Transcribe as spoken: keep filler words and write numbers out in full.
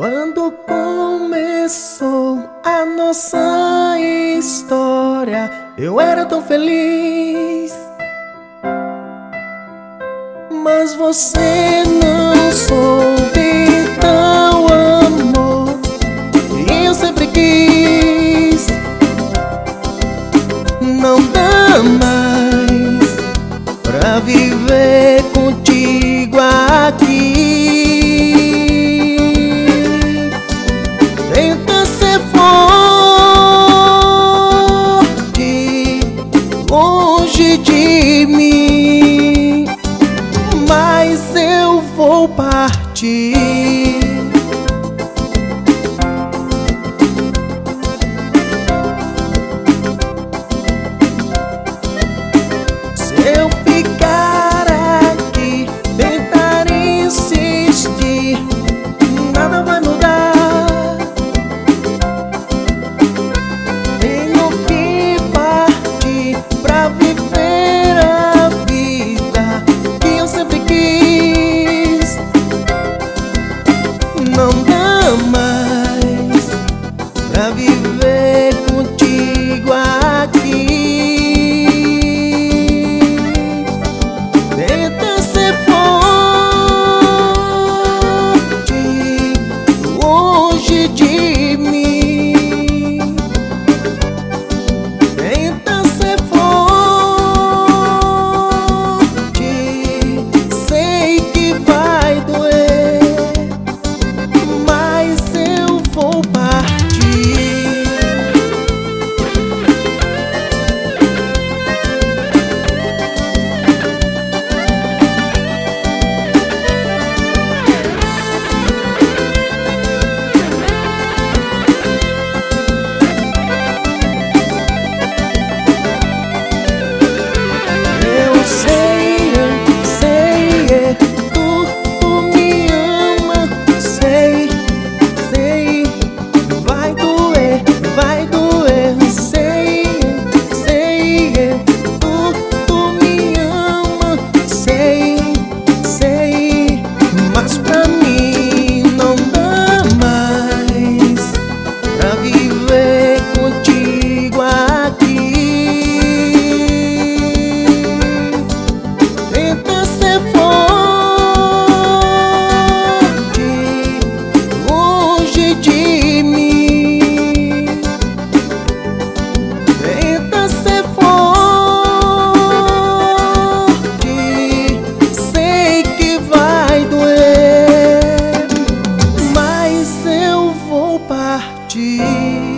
Quando começou a nossa história, eu era tão feliz, mas você não soube, então amor, e eu sempre quis. Não dá mais pra viver contigo aqui. Tenta ser forte longe de mim, mas eu vou partir. Se eu ficar aqui, tentar insistir, nada vai mudar. Tenho que partir pra viver a vida que eu sempre quis. Não dá mais pra viver contigo aqui. Tenta ser forte longe de mim. Tenta ser forte, sei que vai doer, mas eu vou partir. Eu sei, sei, tu, tu me ama, sei, sei, vai doer, vai doer, sei, sei, tu, tu me ama, sei, sei, mas pra mim não dá mais pra viver contigo aqui. Tenta ser forte longe de mim. Tenta ser forte, sei que vai doer, mas eu vou partir.